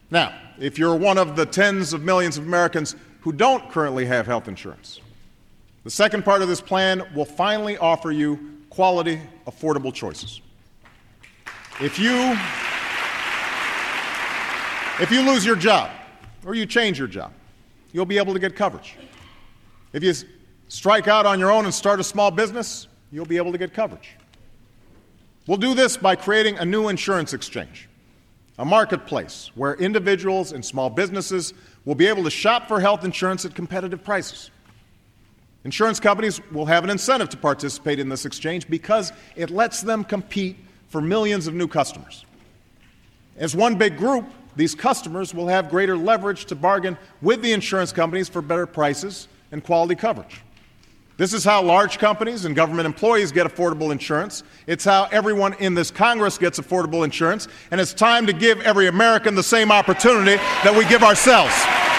Now, if you're one of the tens of millions of Americans who don't currently have health insurance, the second part of this plan will finally offer you quality, affordable choices. If you lose your job or you change your job, you'll be able to get coverage. If you strike out on your own and start a small business, you'll be able to get coverage. We'll do this by creating a new insurance exchange, a marketplace where individuals and small businesses will be able to shop for health insurance at competitive prices. Insurance companies will have an incentive to participate in this exchange because it lets them compete for millions of new customers. As one big group, these customers will have greater leverage to bargain with the insurance companies for better prices and quality coverage. This is how large companies and government employees get affordable insurance. It's how everyone in this Congress gets affordable insurance, and it's time to give every American the same opportunity that we give ourselves.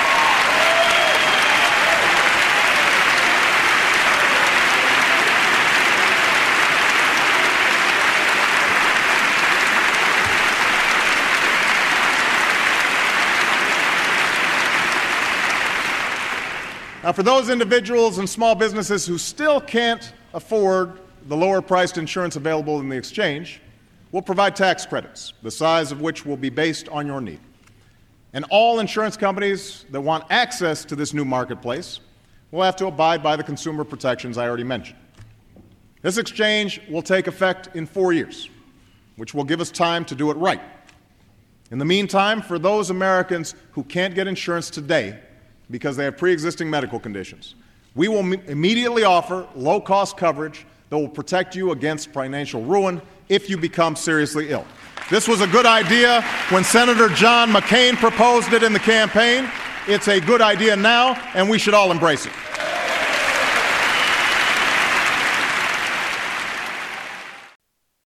Now, for those individuals and small businesses who still can't afford the lower-priced insurance available in the exchange, we'll provide tax credits, the size of which will be based on your need. And all insurance companies that want access to this new marketplace will have to abide by the consumer protections I already mentioned. This exchange will take effect in 4 years, which will give us time to do it right. In the meantime, for those Americans who can't get insurance today because they have pre-existing medical conditions, we will immediately offer low-cost coverage that will protect you against financial ruin if you become seriously ill. This was a good idea when Senator John McCain proposed it in the campaign. It's a good idea now, and we should all embrace it.